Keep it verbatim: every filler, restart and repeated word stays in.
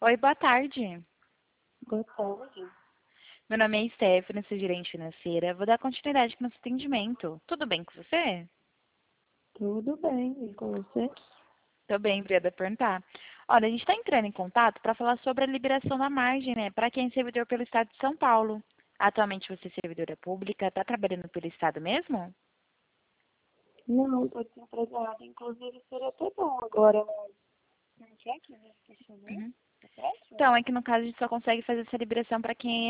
Oi, boa tarde. Boa tarde. Meu nome é Stephanie, sou gerente financeira. Vou dar continuidade com o nosso atendimento. Tudo bem com você? Tudo bem, e com você? Tô bem, obrigada por perguntar. Olha, a gente está entrando em contato para falar sobre a liberação da margem, né, para quem é servidor pelo Estado de São Paulo. Atualmente você é servidora pública, está trabalhando pelo Estado mesmo? Não, estou desempregada. Inclusive, seria até bom agora, mas não quer que a gente questionou? Uhum. Tá péssimo? Então, é que no caso a gente só consegue fazer essa liberação para quem